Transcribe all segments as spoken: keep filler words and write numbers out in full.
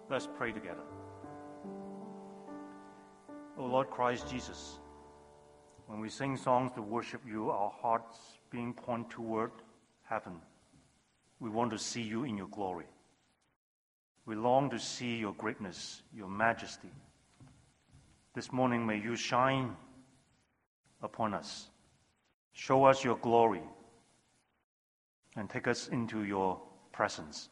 Let's pray together. O Lord Christ Jesus, when we sing songs to worship you, our hearts being pointed toward heaven, we want to see you in your glory. We long to see your greatness, your majesty. This morning, may you shine upon us. Show us your glory and take us into your presence.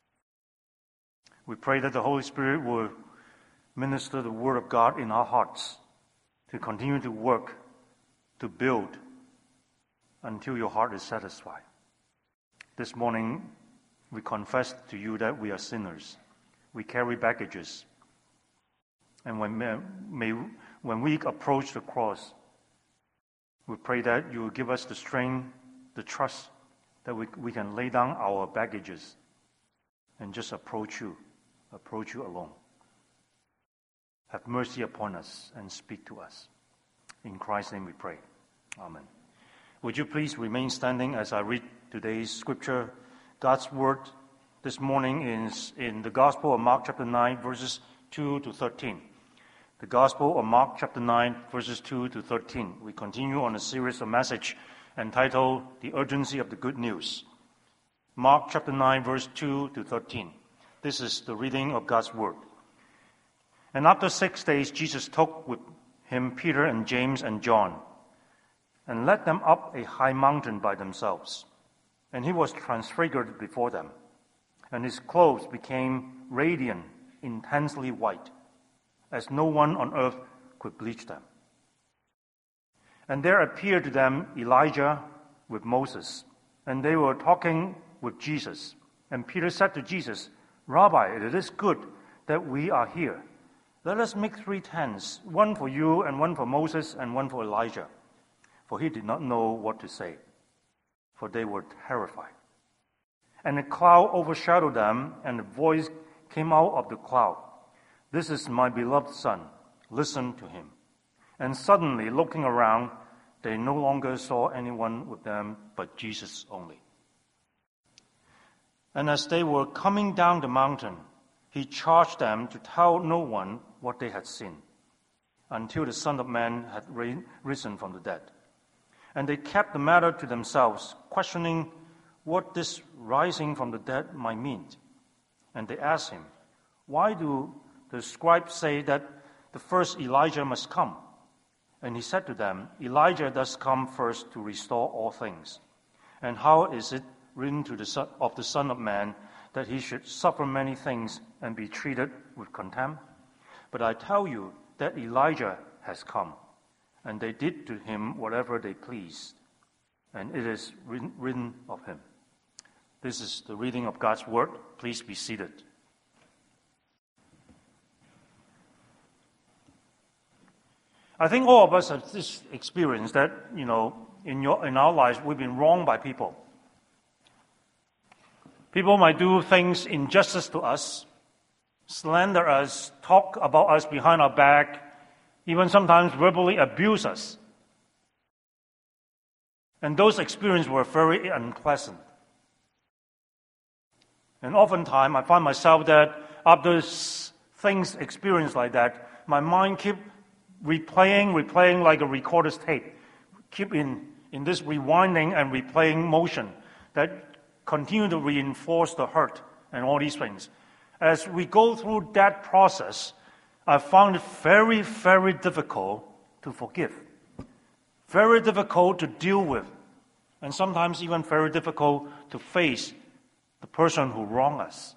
We pray that the Holy Spirit will minister the Word of God in our hearts to continue to work, to build until your heart is satisfied. This morning, we confess to you that we are sinners. We carry baggages. And when, may, when we approach the cross, we pray that you will give us the strength, the trust, that we, we can lay down our baggages and just approach you, approach you alone. Have mercy upon us and speak to us. In Christ's name we pray. Amen. Would you please remain standing as I read today's scripture? God's word this morning is in the Gospel of Mark chapter nine, verses two to thirteen. The Gospel of Mark chapter nine, verses two to thirteen. We continue on a series of messages entitled The Urgency of the Good News. Mark chapter nine, verse two to thirteen. This is the reading of God's word. And after six days, Jesus took with him Peter and James and John and led them up a high mountain by themselves. And he was transfigured before them, and his clothes became radiant, intensely white, as no one on earth could bleach them. And there appeared to them Elijah with Moses, and they were talking with Jesus. And Peter said to Jesus, "Rabbi, it is good that we are here. Let us make three tents, one for you and one for Moses and one for Elijah." For he did not know what to say, for they were terrified. And a cloud overshadowed them, and a voice came out of the cloud, "This is my beloved Son, listen to him." And suddenly, looking around, they no longer saw anyone with them but Jesus only. And as they were coming down the mountain, he charged them to tell no one what they had seen, until the Son of Man had risen from the dead. And they kept the matter to themselves, questioning what this rising from the dead might mean. And they asked him, "Why do the scribes say that the first Elijah must come?" And he said to them, "Elijah does come first to restore all things. And how is it written to the son, of the Son of Man that he should suffer many things and be treated with contempt? But I tell you that Elijah has come, and they did to him whatever they pleased, and it is written, written of him." This is the reading of God's word. Please be seated. I think all of us have this experience that, you know, in your in our lives, we've been wronged by people. People might do things injustice to us, slander us, talk about us behind our back, even sometimes verbally abuse us. And those experiences were very unpleasant. And oftentimes, I find myself that after things experienced like that, my mind keep replaying, replaying like a recorder's tape, keep in, in this rewinding and replaying motion that continue to reinforce the hurt and all these things. As we go through that process, I found it very, very difficult to forgive, very difficult to deal with, and sometimes even very difficult to face the person who wronged us.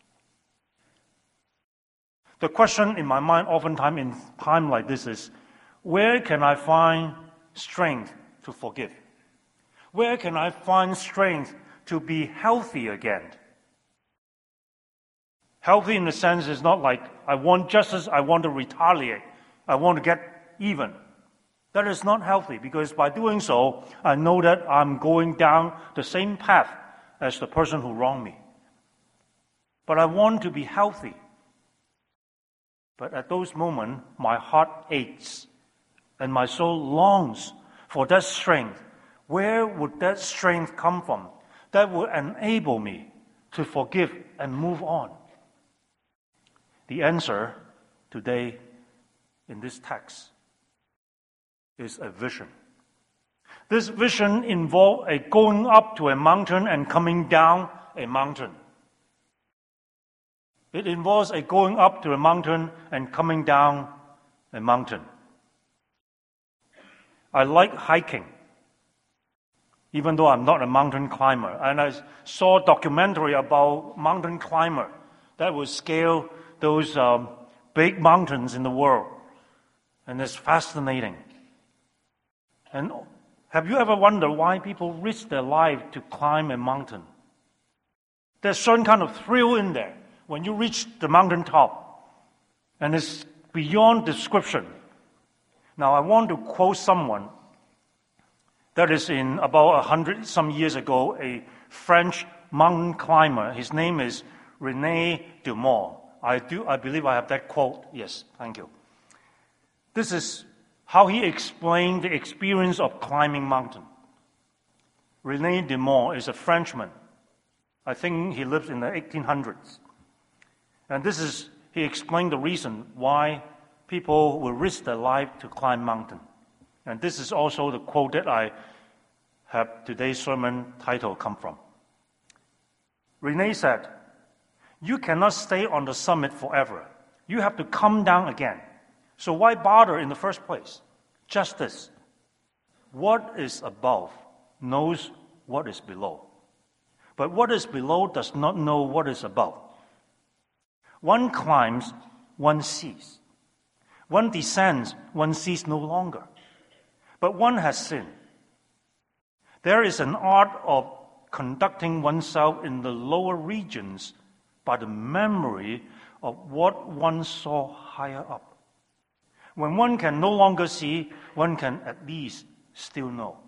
The question in my mind oftentimes in time like this is, where can I find strength to forgive? Where can I find strength to be healthy again? Healthy in the sense is not like I want justice, I want to retaliate, I want to get even. That is not healthy, because by doing so, I know that I'm going down the same path as the person who wronged me. But I want to be healthy. But at those moments, my heart aches and my soul longs for that strength. Where would that strength come from that would enable me to forgive and move on? The answer today in this text is a vision. This vision involved a going up to a mountain and coming down a mountain. It involves a going up to a mountain and coming down a mountain. I like hiking, even though I'm not a mountain climber. And I saw a documentary about mountain climber that would scale those um, big mountains in the world. And it's fascinating. And have you ever wondered why people risk their life to climb a mountain? There's certain kind of thrill in there when you reach the mountaintop. And it's beyond description. Now, I want to quote someone that is in about a hundred some years ago, a French mountain climber. His name is René Dumont. I do. I believe I have that quote. Yes, thank you. This is how he explained the experience of climbing mountain. René Dumont is a Frenchman. I think he lived in the eighteen hundreds. And this is, he explained the reason why people will risk their life to climb mountain. And this is also the quote that I have today's sermon title come from. René said, "You cannot stay on the summit forever. You have to come down again. So why bother in the first place? Just this. What is above knows what is below. But what is below does not know what is above. One climbs, one sees. One descends, one sees no longer. But one has sinned. There is an art of conducting oneself in the lower regions by the memory of what one saw higher up. When one can no longer see, one can at least still know.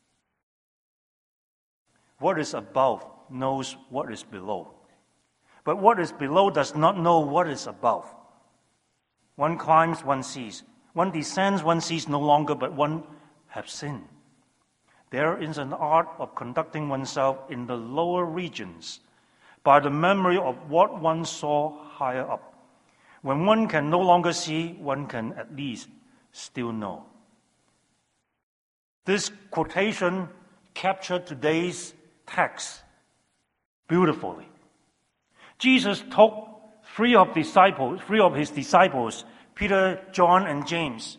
What is above knows what is below. But what is below does not know what is above. One climbs, one sees. One descends, one sees no longer, but one has sinned. There is an art of conducting oneself in the lower regions by the memory of what one saw higher up. When one can no longer see, one can at least still know." This quotation captured today's text beautifully. Jesus took three of disciples, three of his disciples, Peter, John, and James,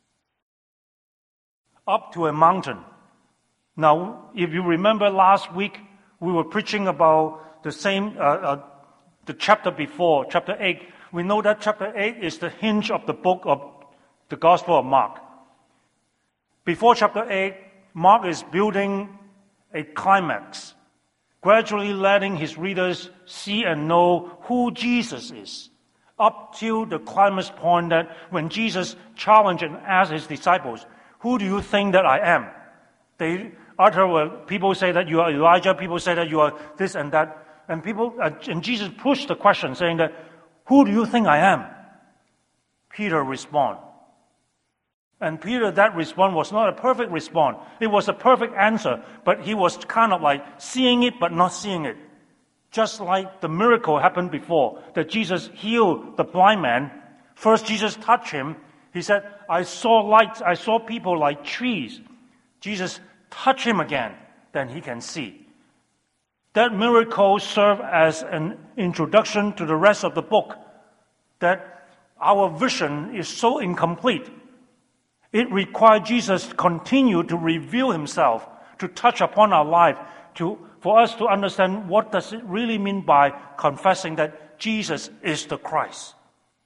up to a mountain. Now, if you remember last week, we were preaching about the same, uh, uh, the chapter before, chapter eight. We know that chapter eight is the hinge of the book of the Gospel of Mark. Before chapter eight, Mark is building a climax, gradually letting his readers see and know who Jesus is, up to the climax point that when Jesus challenged and asked his disciples, "Who do you think that I am?" They utter, well, people say that you are Elijah, people say that you are this and that, and people uh, and Jesus pushed the question, saying that, "Who do you think I am?" Peter responded. And Peter, that response was not a perfect response. It was a perfect answer, but he was kind of like seeing it but not seeing it. Just like the miracle happened before, that Jesus healed the blind man. First, Jesus touched him. He said, "I saw lights, I saw people like trees." Jesus touched him again, then he can see. That miracle served as an introduction to the rest of the book, that our vision is so incomplete. It required Jesus to continue to reveal himself, to touch upon our life, to, for us to understand what does it really mean by confessing that Jesus is the Christ.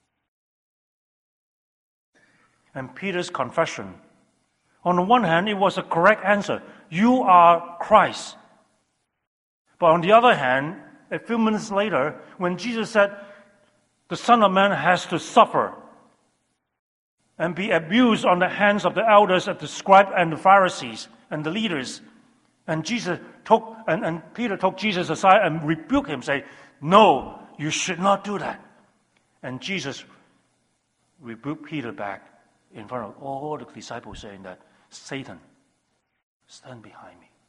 And Peter's confession, on the one hand, it was a correct answer. You are Christ. But on the other hand, a few minutes later, when Jesus said, the Son of Man has to suffer and be abused on the hands of the elders and the scribes and the Pharisees and the leaders. And Jesus took, and, and Peter took Jesus aside and rebuked him, saying, "No, you should not do that." And Jesus rebuked Peter back in front of all the disciples, saying that, "Satan, stand behind me."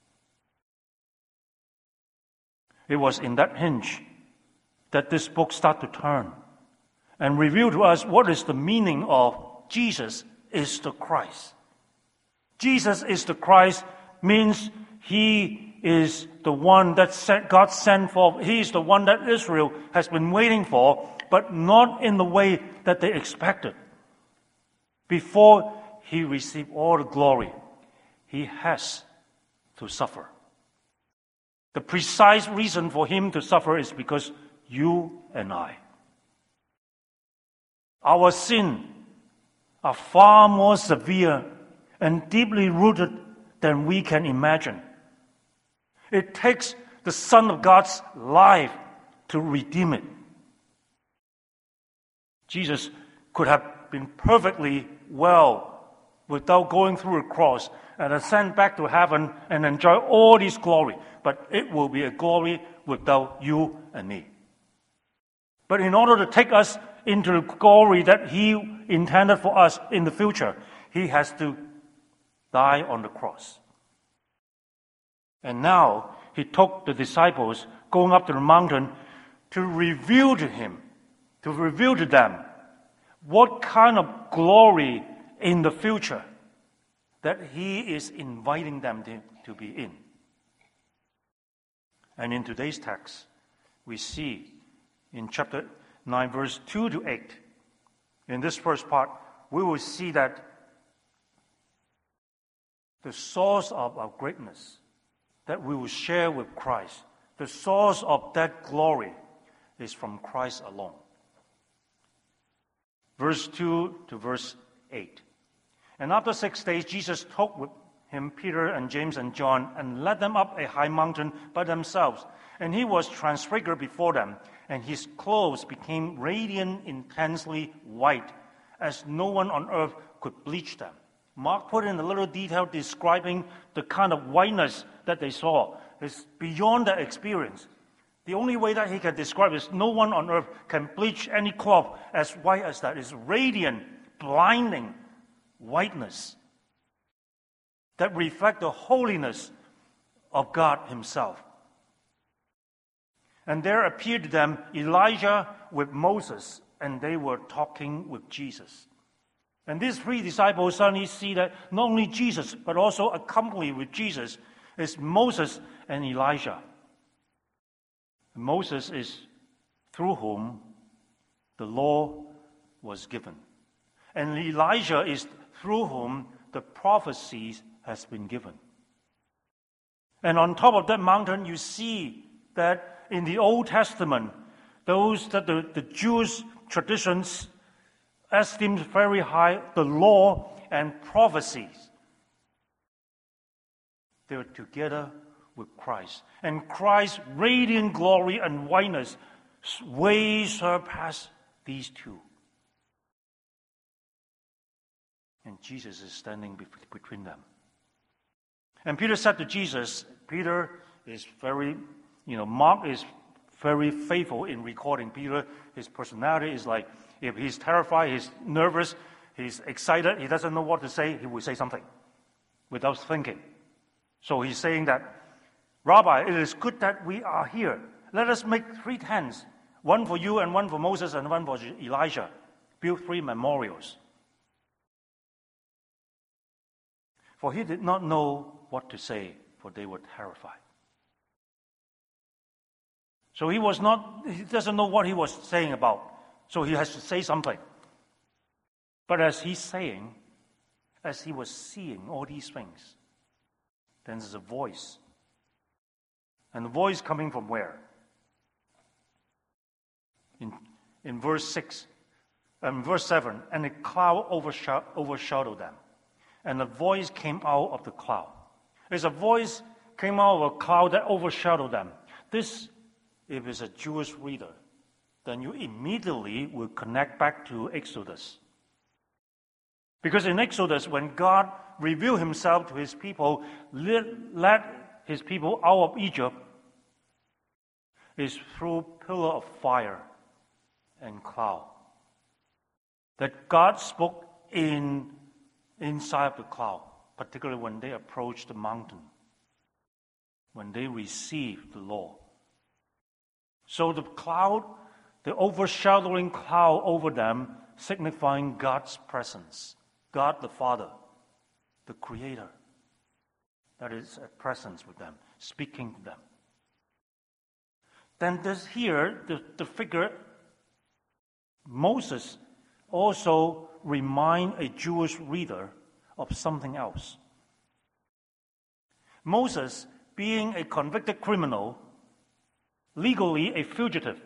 It was in that hinge that this book started to turn. and reveal to us what is the meaning of Jesus is the Christ. Jesus is the Christ means he is the one that God sent for. He is the one that Israel has been waiting for, but not in the way that they expected. Before he received all the glory, he has to suffer. The precise reason for him to suffer is because you and I, our sin are far more severe and deeply rooted than we can imagine. It takes the Son of God's life to redeem it. Jesus could have been perfectly well without going through a cross and ascend back to heaven and enjoy all this glory. But it will be a glory without you and me. But in order to take us into the glory that he intended for us in the future, he has to die on the cross. And now he took the disciples going up to the mountain to reveal to him, to reveal to them what kind of glory in the future that he is inviting them to, to be in. And in today's text, we see in chapter nine, verse two to eight, in this first part, we will see that the source of our greatness that we will share with Christ, the source of that glory is from Christ alone. Verse two to verse eight. And after six days, Jesus took with him Peter and James and John and led them up a high mountain by themselves. And he was transfigured before them, and his clothes became radiant, intensely white, as no one on earth could bleach them. Mark put in a little detail describing the kind of whiteness that they saw. It's beyond their experience. The only way that he can describe is no one on earth can bleach any cloth as white as that. It's radiant, blinding whiteness that reflect the holiness of God himself. And there appeared to them Elijah with Moses, and they were talking with Jesus. And these three disciples suddenly see that not only Jesus, but also accompanied with Jesus is Moses and Elijah. Moses is through whom the law was given. And Elijah is through whom the prophecies has been given. And on top of that mountain, you see that in the Old Testament, those that the, the Jewish traditions esteemed very high, the law and prophecies, they were together with Christ. And Christ's radiant glory and whiteness way surpass these two. And Jesus is standing between them. And Peter said to Jesus, Peter is very, you know, Mark is very faithful in recording Peter. His personality is like, if he's terrified, he's nervous, he's excited, he doesn't know what to say, he will say something without thinking. So he's saying that, Rabbi, it is good that we are here. Let us make three tents, one for you and one for Moses and one for Elijah. Build three memorials. For he did not know what to say, for they were terrified. So he was not, he doesn't know what he was saying about. So he has to say something. But as he's saying, as he was seeing all these things, then there's a voice. And the voice coming from where? In, in verse six, um, verse seven, and a cloud overshadow, overshadowed them. And a voice came out of the cloud. There's a voice came out of a cloud that overshadowed them. This, if it's a Jewish reader, then you immediately will connect back to Exodus. Because in Exodus, when God revealed himself to his people, led his people out of Egypt, is through pillar of fire and cloud. That God spoke in inside of the cloud, particularly when they approached the mountain, when they received the law. So the cloud the overshadowing cloud over them, signifying God's presence. God the Father, the Creator, that is at presence with them, speaking to them. Then this here, the, the figure, Moses, also remind a Jewish reader of something else. Moses, being a convicted criminal, legally a fugitive,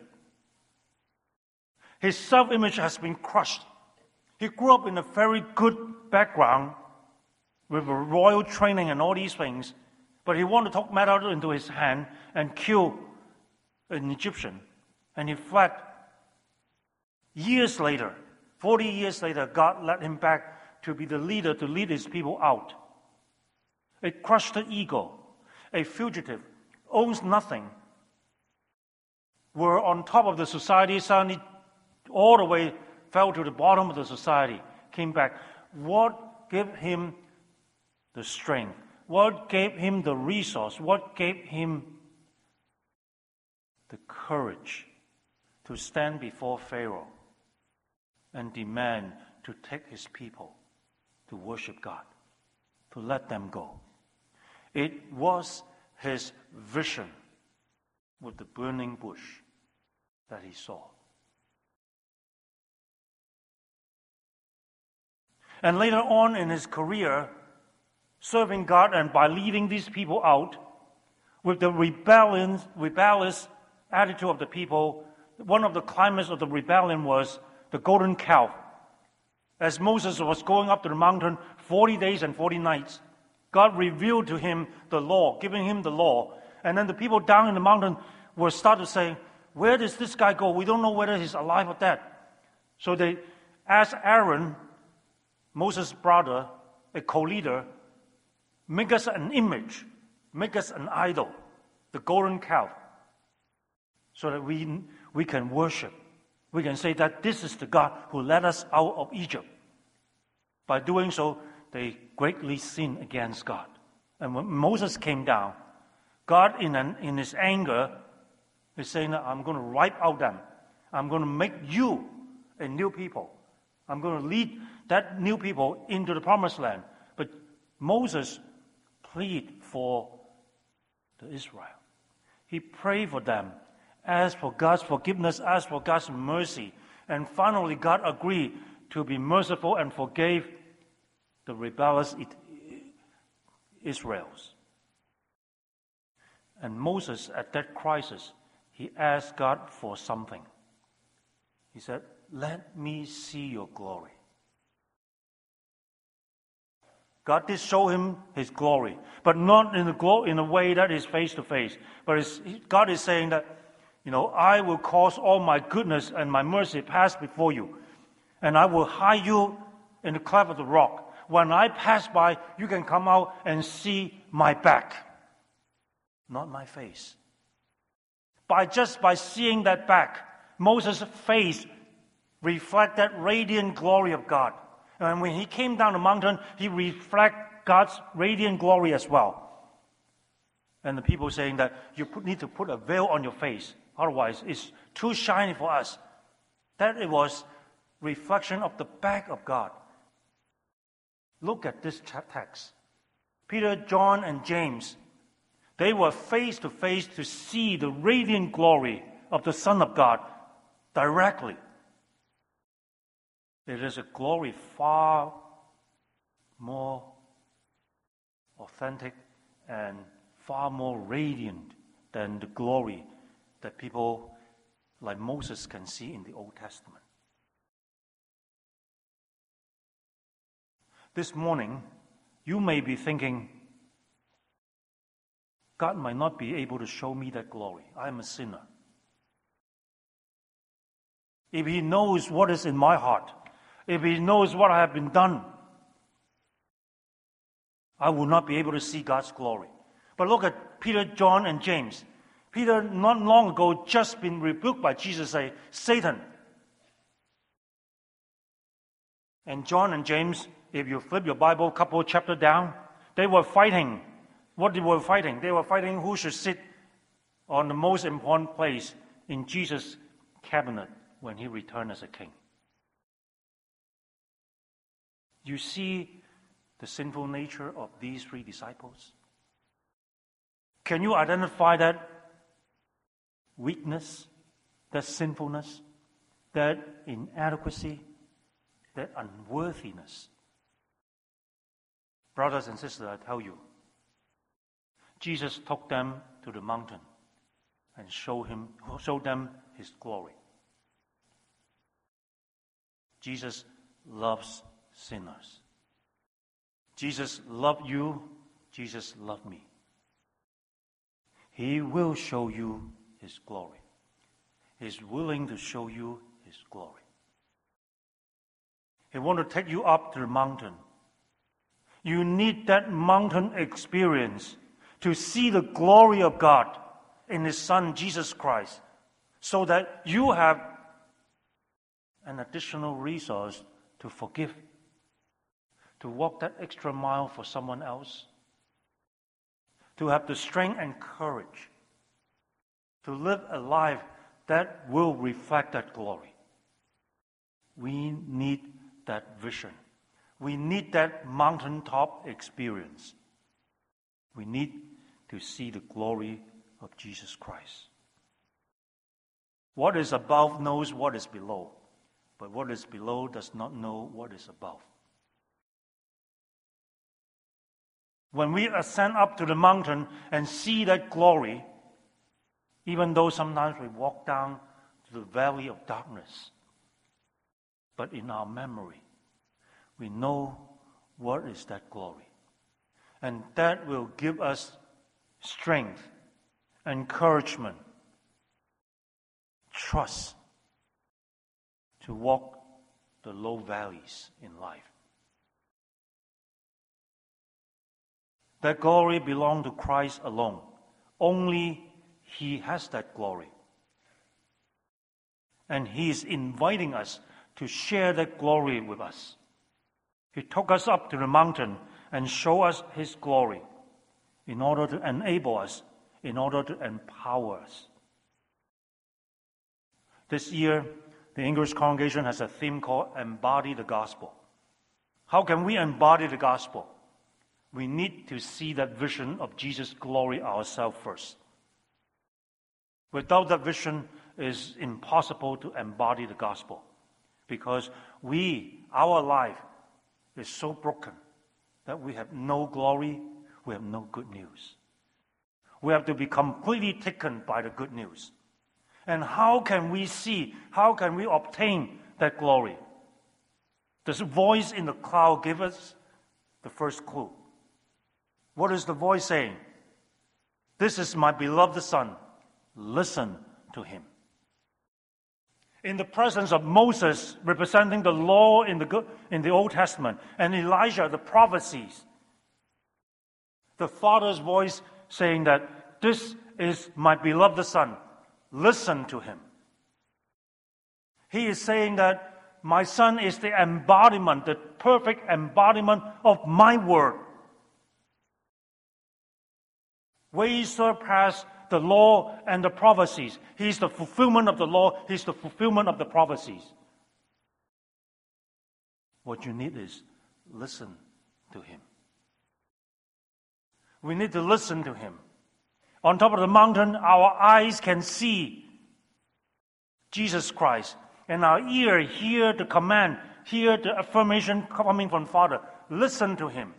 his self-image has been crushed. He grew up in a very good background with a royal training and all these things, but he wanted to take matter into his hand and kill an Egyptian. And in fact, years later, forty years later, God led him back to be the leader to lead his people out. A crushed ego, a fugitive, owns nothing, were on top of the society, suddenly all the way fell to the bottom of the society, came back. What gave him the strength? What gave him the resource? What gave him the courage to stand before Pharaoh and demand to take his people to worship God, to let them go? It was his vision with the burning bush that he saw. And later on in his career, serving God and by leading these people out, with the rebellion, rebellious attitude of the people, one of the climax of the rebellion was the golden calf. As Moses was going up to the mountain forty days and forty nights, God revealed to him the law, giving him the law. And then the people down in the mountain were started to say, where does this guy go? We don't know whether he's alive or dead. So they asked Aaron, Moses' brother, a co-leader, make us an image, make us an idol, the golden calf, so that we, we can worship. We can say that this is the God who led us out of Egypt. By doing so, they greatly sinned against God. And when Moses came down, God, in, an, in his anger, is saying that I'm going to wipe out them. I'm going to make you a new people. I'm going to lead that new people into the promised land. But Moses pleaded for the Israel. He prayed for them, asked for God's forgiveness, asked for God's mercy. And finally, God agreed to be merciful and forgave the rebellious Israels. And Moses, at that crisis, he asked God for something. He said, let me see your glory. God did show him his glory, but not in a, glo- in a way that is face to face. But it's, God is saying that, you know, I will cause all my goodness and my mercy pass before you, and I will hide you in the cleft of the rock. When I pass by, you can come out and see my back, not my face. By just by seeing that back, Moses' face reflected that radiant glory of God. And when he came down the mountain, he reflected God's radiant glory as well. And the people saying that you put, need to put a veil on your face, otherwise it's too shiny for us. That it was reflection of the back of God. Look at this text. Peter, John, and James, they were face to face to see the radiant glory of the Son of God directly. It is a glory far more authentic and far more radiant than the glory that people like Moses can see in the Old Testament. This morning, you may be thinking, God might not be able to show me that glory. I am a sinner. If He knows what is in my heart, if He knows what I have been done, I will not be able to see God's glory. But look at Peter, John, and James. Peter, not long ago, just been rebuked by Jesus, say, Satan. And John and James, if you flip your Bible a couple of chapters down, they were fighting. What they were fighting? They were fighting who should sit on the most important place in Jesus' cabinet when he returned as a king. You see the sinful nature of these three disciples? Can you identify that weakness, that sinfulness, that inadequacy, that unworthiness? Brothers and sisters, I tell you, Jesus took them to the mountain and showed him, showed them his glory. Jesus loves sinners. Jesus loved you. Jesus loved me. He will show you his glory. He's willing to show you his glory. He wants to take you up to the mountain. You need that mountain experience to see the glory of God in his Son, Jesus Christ, so that you have an additional resource to forgive, to walk that extra mile for someone else, to have the strength and courage to live a life that will reflect that glory. We need that vision. We need that mountaintop experience. We need to see the glory of Jesus Christ. What is above knows what is below, but what is below does not know what is above. When we ascend up to the mountain and see that glory, even though sometimes we walk down to the valley of darkness, but in our memory, we know what is that glory. And that will give us strength, encouragement, trust to walk the low valleys in life. That glory belongs to Christ alone. Only he has that glory. And he is inviting us to share that glory with us. He took us up to the mountain and showed us his glory in order to enable us, in order to empower us. This year, the English congregation has a theme called Embody the Gospel. How can we embody the gospel? We need to see that vision of Jesus' glory ourselves first. Without that vision, it is impossible to embody the gospel, because we, our life, is so broken that we have no glory, we have no good news. We have to be completely taken by the good news. And how can we see, how can we obtain that glory? This voice in the cloud gives us the first clue. What is the voice saying? This is my beloved Son. Listen to him. In the presence of Moses, representing the law in the, in the Old Testament, and Elijah, the prophecies, the Father's voice saying that this is my beloved Son. Listen to him. He is saying that my Son is the embodiment, the perfect embodiment of my word. Way surpass the law and the prophecies. He's the fulfillment of the law. He's the fulfillment of the prophecies. What you need is listen to him. We need to listen to him. On top of the mountain, our eyes can see Jesus Christ, and our ear hear the command, hear the affirmation coming from Father. Listen to him.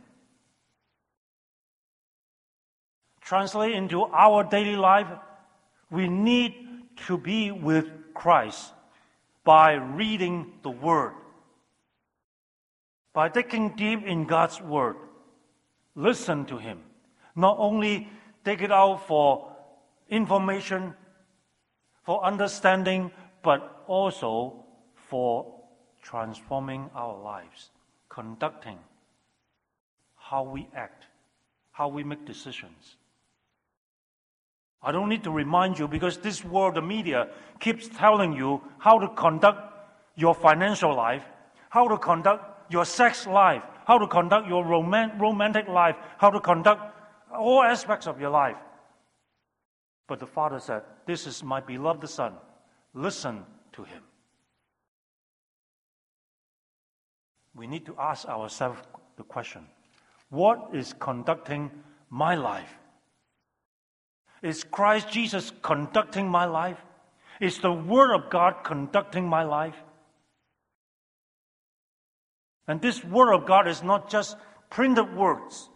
Translate into our daily life, we need to be with Christ by reading the Word, by digging deep in God's Word. Listen to him. Not only take it out for information, for understanding, but also for transforming our lives, conducting how we act, how we make decisions. I don't need to remind you, because this world, the media, keeps telling you how to conduct your financial life, how to conduct your sex life, how to conduct your roman- romantic life, how to conduct all aspects of your life. But the Father said, this is my beloved Son. Listen to Him. We need to ask ourselves the question, what is conducting my life? Is Christ Jesus conducting my life? Is the Word of God conducting my life? And this Word of God is not just printed words.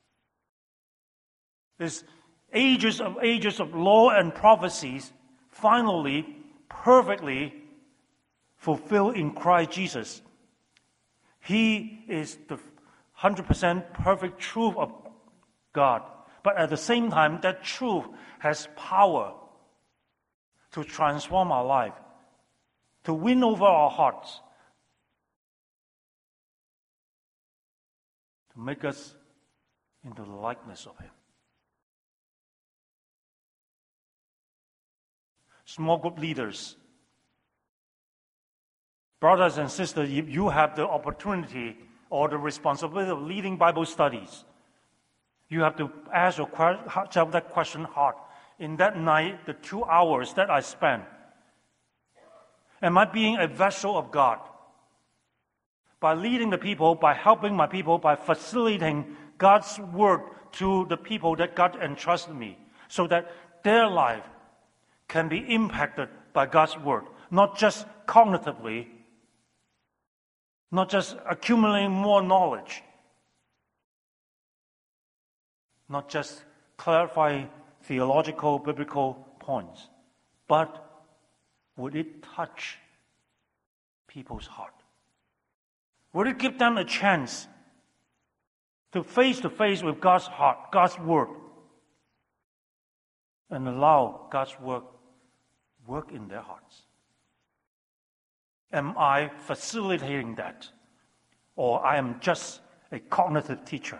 It's ages of ages of law and prophecies finally, perfectly fulfilled in Christ Jesus. He is the one hundred percent perfect truth of God. But at the same time, that truth has power to transform our life, to win over our hearts, to make us into the likeness of Him. Small group leaders, brothers and sisters, if you have the opportunity or the responsibility of leading Bible studies, you have to ask yourself that question hard. In that night, the two hours that I spent, am I being a vessel of God? By leading the people, by helping my people, by facilitating God's work to the people that God entrusted me, so that their life can be impacted by God's word, not just cognitively, not just accumulating more knowledge, not just clarifying theological, biblical points, but would it touch people's heart? Would it give them a chance to face to face with God's heart, God's word, and allow God's work work in their hearts? Am I facilitating that? Or I am just a cognitive teacher?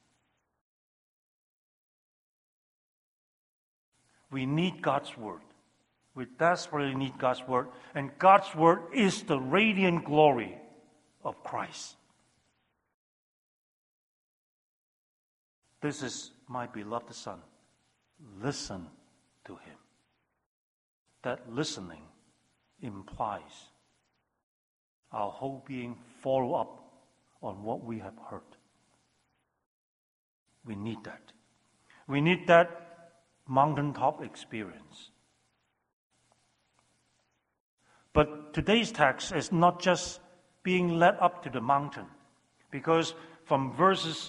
We need God's word. We desperately need God's word. And God's word is the radiant glory of Christ. This is my beloved Son. Listen to Him. That listening implies our whole being follow up on what we have heard. We need that. We need that mountaintop experience. But today's text is not just being led up to the mountain, because from verses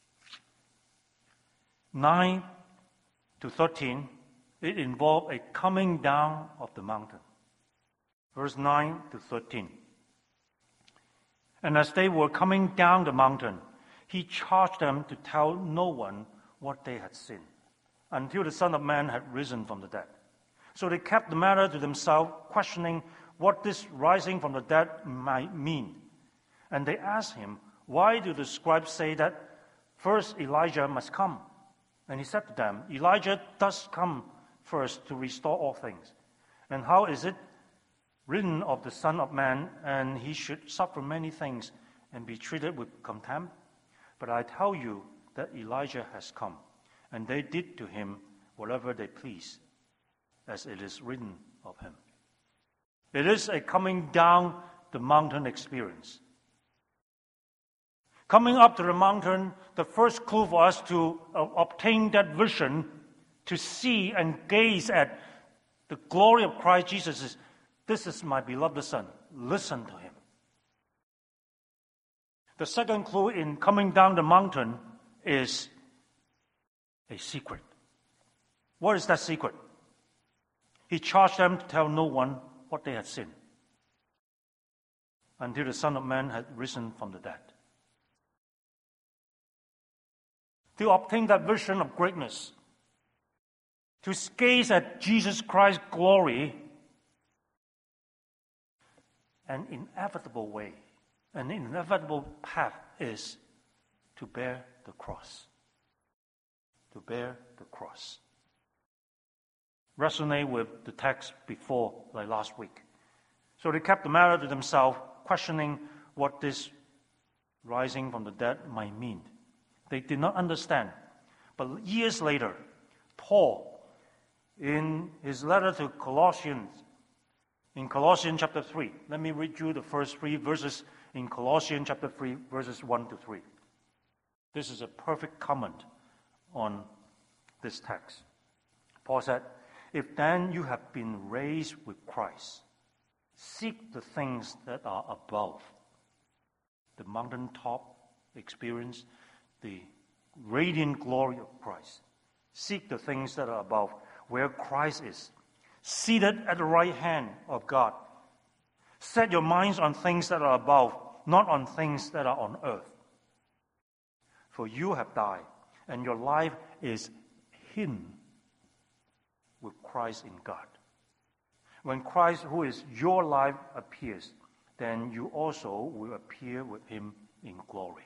nine to thirteen, it involved a coming down of the mountain. Verse nine to thirteen. And as they were coming down the mountain, He charged them to tell no one what they had seen, until the Son of Man had risen from the dead. So they kept the matter to themselves, questioning what this rising from the dead might mean. And they asked Him, why do the scribes say that first Elijah must come? And He said to them, Elijah does come first to restore all things. And how is it written of the Son of Man, and He should suffer many things and be treated with contempt? But I tell you that Elijah has come, and they did to him whatever they pleased, as it is written of him. It is a coming down the mountain experience. Coming up to the mountain, the first clue for us to uh, obtain that vision, to see and gaze at the glory of Christ Jesus is, this is my beloved Son. Listen to Him. The second clue in coming down the mountain is a secret. What is that secret? He charged them to tell no one what they had seen until the Son of Man had risen from the dead. To obtain that vision of greatness, to gaze at Jesus Christ's glory, an inevitable way, an inevitable path is to bear the cross. To bear the cross. Resonate with the text before, like last week. So they kept the matter to themselves, questioning what this rising from the dead might mean. They did not understand. But years later, Paul, in his letter to Colossians, In Colossians chapter three, let me read you the first three verses in Colossians chapter three, verses one to three. This is a perfect comment on this text. Paul said, "If then you have been raised with Christ, seek the things that are above." The mountaintop experience, the radiant glory of Christ. Seek the things that are above, where Christ is, seated at the right hand of God. Set your minds on things that are above, not on things that are on earth. For you have died, and your life is hidden with Christ in God. When Christ, who is your life, appears, then you also will appear with him in glory.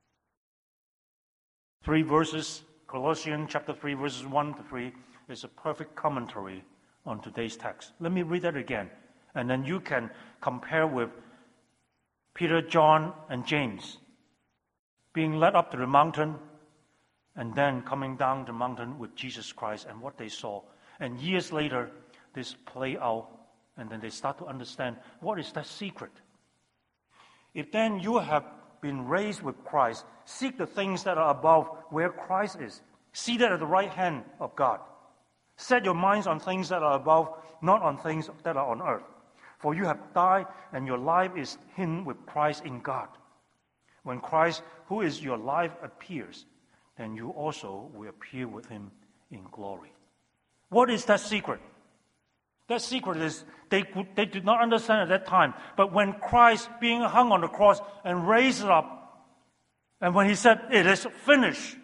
Three verses, Colossians chapter three, verses one to three, is a perfect commentary on today's text. Let me read that again, and then you can compare with Peter, John, and James being led up to the mountain and then coming down the mountain with Jesus Christ and what they saw. And years later, this play out, and then they start to understand what is that secret. If then you have been raised with Christ, seek the things that are above, where Christ is, seated at the right hand of God. Set your minds on things that are above, not on things that are on earth. For you have died, and your life is hidden with Christ in God. When Christ, who is your life, appears, then you also will appear with him in glory. What is that secret? That secret is they, they did not understand at that time. But when Christ, being hung on the cross and raised up, and when he said, "It is finished,"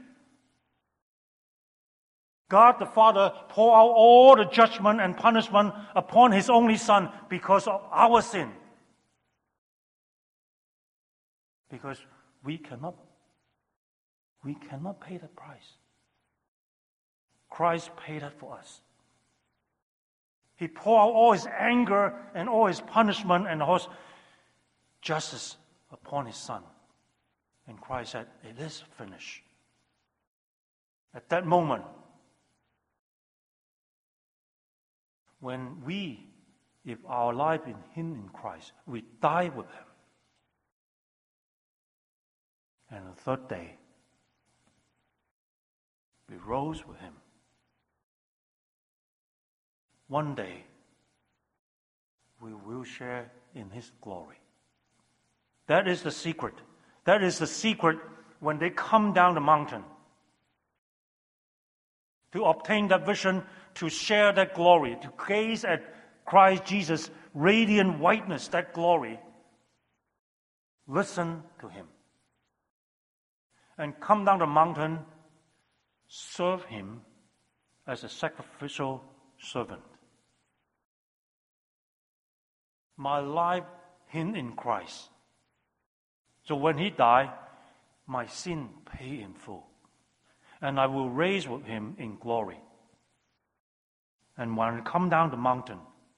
God the Father poured out all the judgment and punishment upon his only Son because of our sin. Because we cannot, we cannot pay that price. Christ paid that for us. He poured out all his anger and all his punishment and all his justice upon his Son. And Christ said, "It is finished." At that moment, when we, if our life is hidden in Christ, we die with him. And the third day, we rose with him. One day, we will share in his glory. That is the secret. That is the secret when they come down the mountain. To obtain that vision, to share that glory, to gaze at Christ Jesus' radiant whiteness, that glory. Listen to him. And come down the mountain, serve him as a sacrificial servant. My life hidden in Christ. So when he died, my sin paid in full. And I will raise with him in glory. And when I come down the mountain,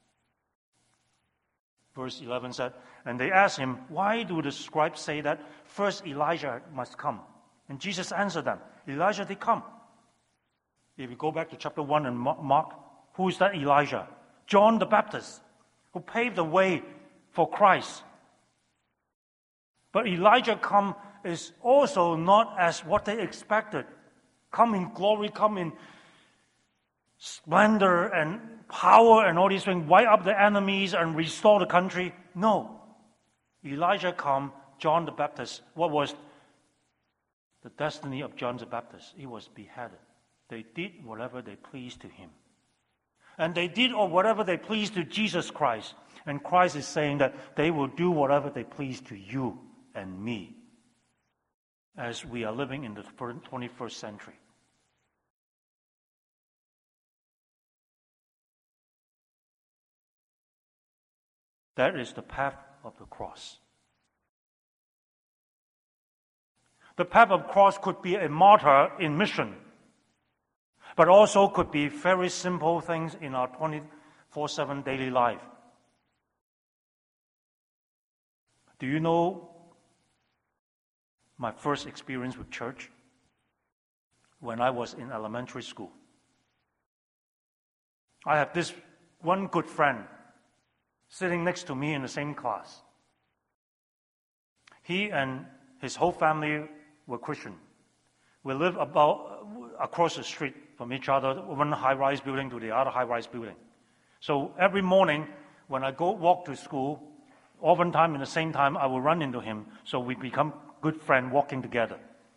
verse eleven said, and they asked him, "Why do the scribes say that first Elijah must come?" And Jesus answered them, "Elijah did come." If you go back to chapter one and Mark, who is that Elijah? John the Baptist, who paved the way for Christ. But Elijah come is also not as what they expected. Come in glory, come in splendor and power and all these things, wipe up the enemies and restore the country. No. Elijah come, John the Baptist. What was the destiny of John the Baptist? He was beheaded. They did whatever they pleased to him. And they did or whatever they pleased to Jesus Christ. And Christ is saying that they will do whatever they please to you and me as we are living in the twenty-first century. That is the path of the cross. The path of the cross could be a martyr in mission, but also could be very simple things in our twenty-four seven daily life. Do you know my first experience with church? When I was in elementary school. I have this one good friend, sitting next to me in the same class. He and his whole family were Christian. We lived about across the street from each other, one high-rise building to the other high-rise building. So every morning when I go walk to school, oftentimes in the same time I will run into him, so we become good friends walking together.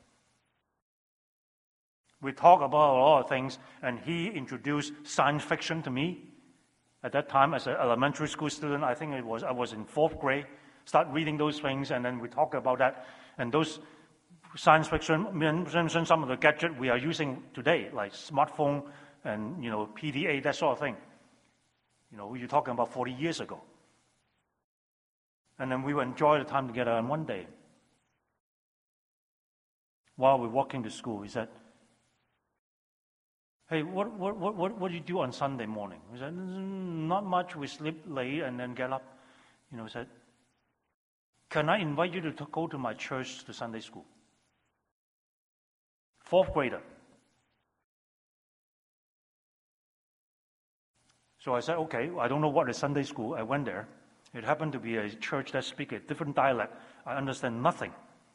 We talk about a lot of things, and he introduced science fiction to me. At that time, as an elementary school student, I think it was I was in fourth grade, start reading those things, and then we talk about that. And those science fiction mention some of the gadgets we are using today, like smartphone and, you know, P D A, that sort of thing. You know, you're talking about forty years ago. And then we would enjoy the time together. And one day, while we're walking to school, he said, "Hey, what what what what, what do you do on Sunday morning?" We said, "Not much. We sleep late and then get up." You know, he said, "Can I invite you to t- go to my church to Sunday school?" Fourth grader. So I said, okay, I don't know what is Sunday school. I went there. It happened to be a church that speaks a different dialect. I understand nothing.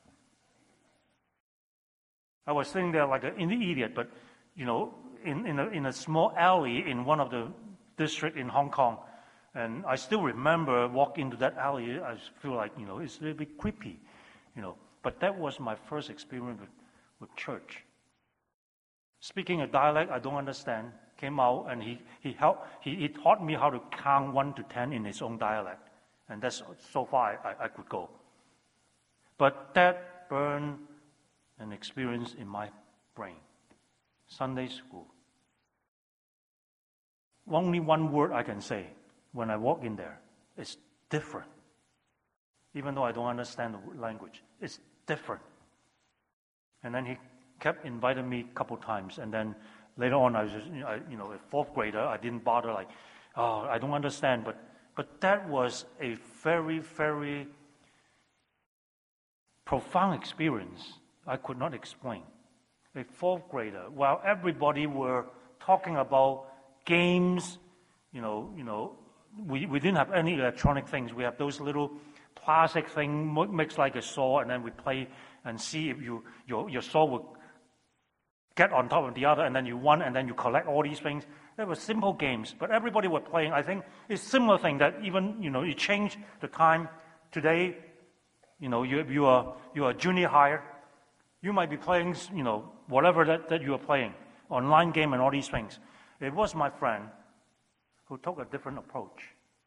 I was sitting there like an idiot, but, you know, in, in, a, in a small alley in one of the districts in Hong Kong. And I still remember walking into that alley. I feel like, you know, it's a little bit creepy, you know. But that was my first experience with, with church. Speaking a dialect I don't understand, came out and he he helped he, he taught me how to count one to ten in his own dialect, and that's so far I, I could go. But that burned an experience in my brain. Sunday school. Only one word I can say when I walk in there: it's different. Even though I don't understand the language, it's different. And then he kept inviting me a couple times, and then later on, I was just, you know, I, you know, a fourth grader. I didn't bother, like, oh, I don't understand. But but that was a very, very profound experience. I could not explain. A fourth grader, while everybody were talking about games, you know, you know, we, we didn't have any electronic things. We have those little plastic thing mixed like a saw, and then we play and see if you your your saw would get on top of the other, and then you won, and then you collect all these things. They were simple games, but everybody were playing. I think it's similar thing that even, you know, you change the time. Today, you know, you you are you are junior higher, you might be playing, you know, whatever that, that you are playing, online game and all these things. It was my friend who took a different approach.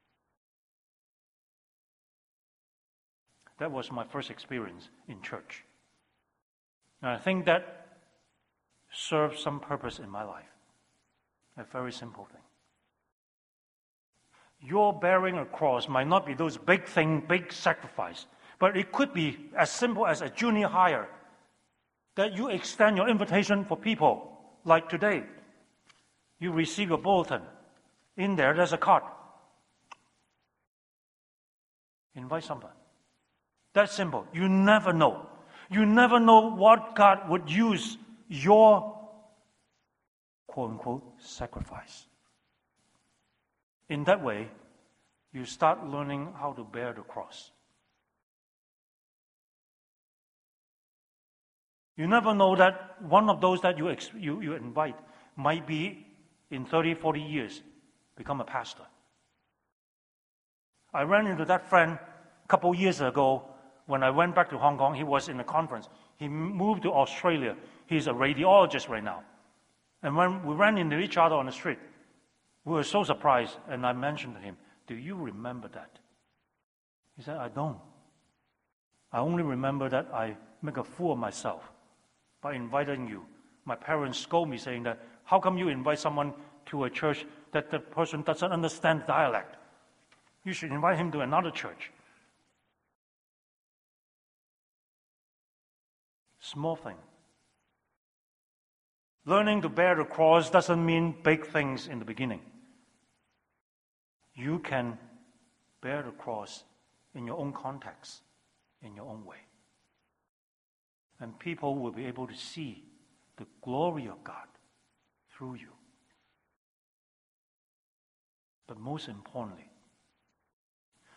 That was my first experience in church. And I think that serves some purpose in my life. A very simple thing. Your bearing a cross might not be those big thing, big sacrifice, but it could be as simple as a junior higher, that you extend your invitation for people. Like today, you receive your bulletin. In there, there's a card. Invite someone. That's simple. You never know. You never know what God would use your quote-unquote sacrifice. In that way, you start learning how to bear the cross. You never know that one of those that you, ex- you, you invite might be, in thirty, forty years, become a pastor. I ran into that friend a couple years ago when I went back to Hong Kong. He was in a conference. He moved to Australia. He's a radiologist right now. And when we ran into each other on the street, we were so surprised, and I mentioned to him, "Do you remember that?" He said, "I don't. I only remember that I make a fool of myself by inviting you. My parents scold me saying that, how come you invite someone to a church that the person doesn't understand dialect? You should invite him to another church." Small thing. Learning to bear the cross doesn't mean big things in the beginning. You can bear the cross in your own context, in your own way. And people will be able to see the glory of God through you. But most importantly,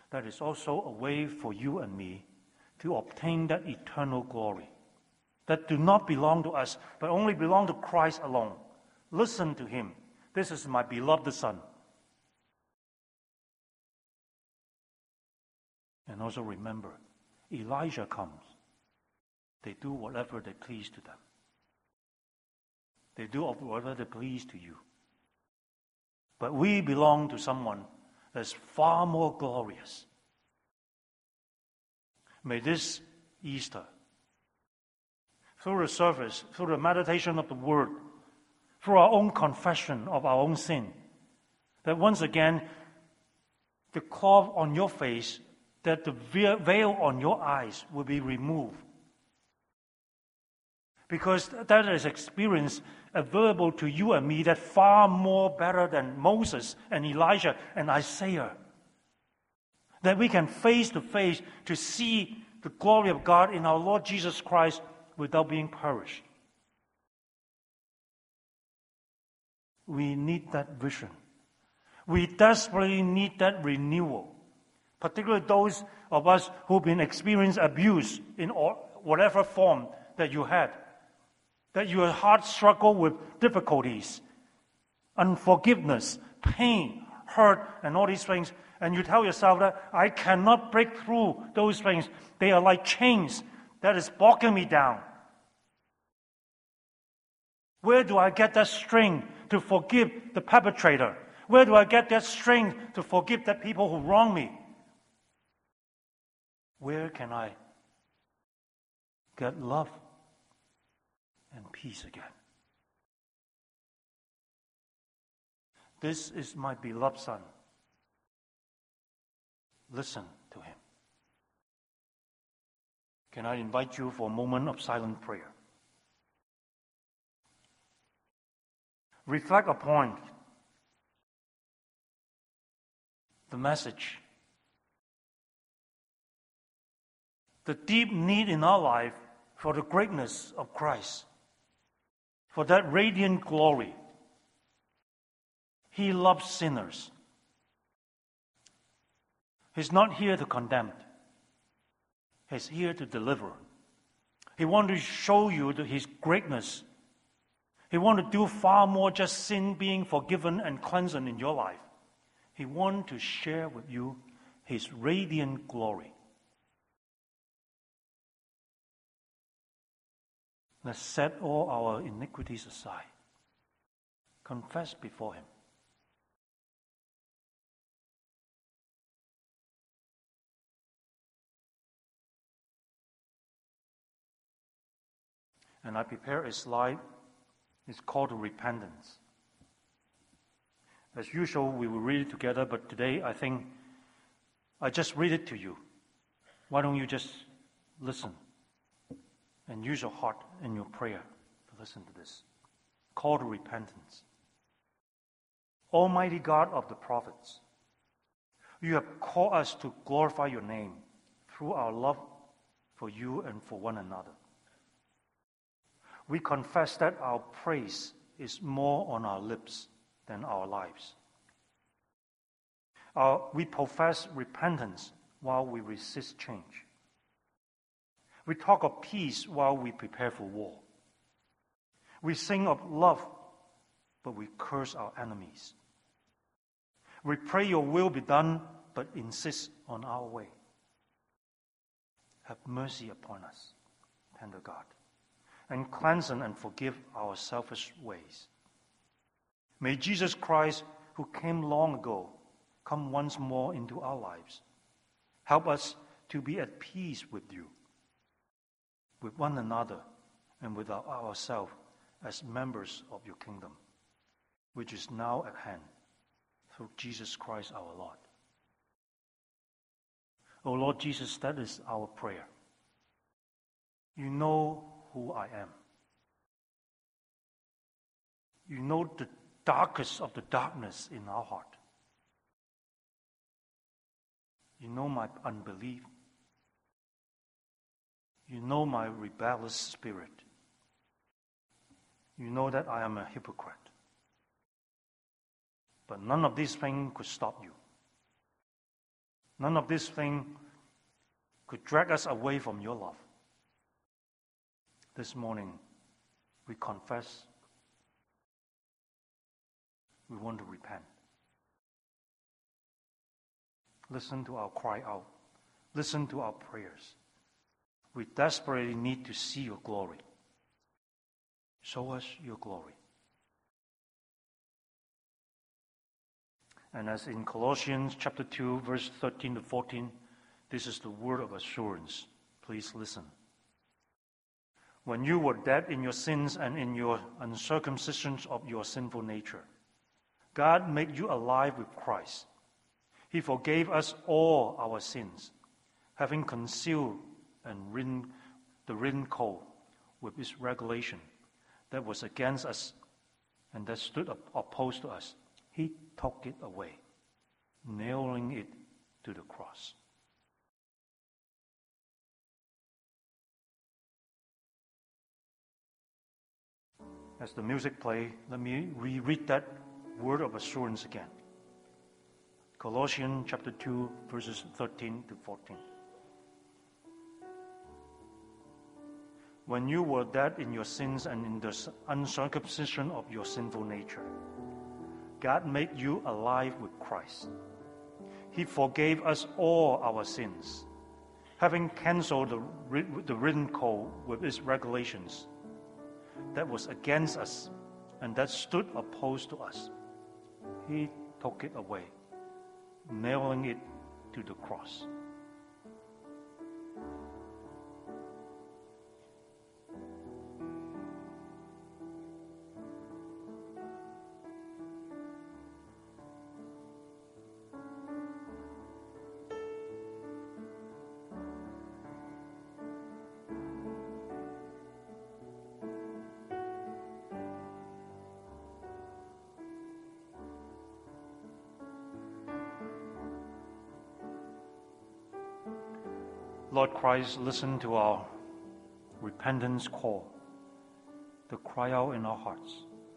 that is also a way for you and me to obtain that eternal glory that do not belong to us, but only belong to Christ alone. Listen to him. This is my beloved Son. And also remember, Elijah comes. They do whatever they please to them. They do whatever they please to you. But we belong to someone that's far more glorious. May this Easter, through the service, through the meditation of the Word, through our own confession of our own sin, that once again, the cloth on your face, that the veil on your eyes will be removed. Because that is experience available to you and me that far more better than Moses and Elijah and Isaiah. That we can face to face to see the glory of God in our Lord Jesus Christ without being perished. We need that vision. We desperately need that renewal. Particularly those of us who've been experiencing abuse in whatever form that you had. That your heart struggled with difficulties, unforgiveness, pain, hurt, and all these things. And you tell yourself that I cannot break through those things. They are like chains that is bogging me down. Where do I get that strength to forgive the perpetrator? Where do I get that strength to forgive the people who wrong me? Where can I get love and peace again? This is my beloved Son. Listen to him. Can I invite you for a moment of silent prayer? Reflect upon the message, the deep need in our life for the greatness of Christ, for that radiant glory. He loves sinners. He's not here to condemn. He's here to deliver. He wants to show you his greatness. He wants to do far more just sin being forgiven and cleansed in your life. He wants to share with you his radiant glory. Let's set all our iniquities aside. Confess before him. And I prepare a slide. It's called repentance. As usual, we will read it together, but today I think I just read it to you. Why don't you just listen and use your heart in your prayer to listen to this. Call to repentance. Almighty God of the prophets, you have called us to glorify your name through our love for you and for one another. We confess that our praise is more on our lips than our lives. Our, we profess repentance while we resist change. We talk of peace while we prepare for war. We sing of love, but we curse our enemies. We pray your will be done, but insist on our way. Have mercy upon us, tender God, and cleanse and forgive our selfish ways. May Jesus Christ, who came long ago, come once more into our lives. Help us to be at peace with you, with one another, and with our, ourselves as members of your kingdom, which is now at hand, through Jesus Christ our Lord. O Lord Jesus, that is our prayer. You know who I am. You know the darkest of the darkness in our heart. You know my unbelief. You know my rebellious spirit. You know that I am a hypocrite. But none of these things could stop you. None of this thing could drag us away from your love. This morning, we confess. We want to repent. Listen to our cry out. Listen to our prayers. We desperately need to see your glory. Show us your glory. And as in Colossians chapter two, verse thirteen to fourteen, this is the word of assurance. Please listen. When you were dead in your sins and in your uncircumcision of your sinful nature, God made you alive with Christ. He forgave us all our sins, having concealed and written the written code with his regulation that was against us and that stood opposed to us. He took it away, nailing it to the cross. As the music plays, let me reread that word of assurance again. Colossians chapter two, verses thirteen to fourteen. When you were dead in your sins and in the uncircumcision of your sinful nature, God made you alive with Christ. He forgave us all our sins, having canceled the, the written code with its regulations that was against us and that stood opposed to us. He took it away, nailing it to the cross. Lord Christ, listen to our repentance call, to cry out in our hearts,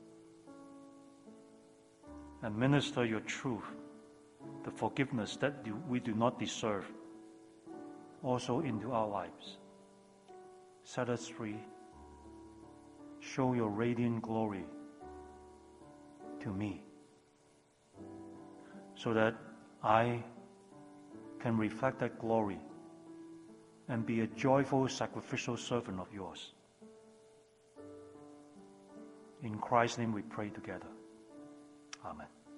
and minister your truth, the forgiveness that we do not deserve, also into our lives. Set us free. Show your radiant glory to me, so that I can reflect that glory and be a joyful, sacrificial servant of yours. In Christ's name we pray together. Amen.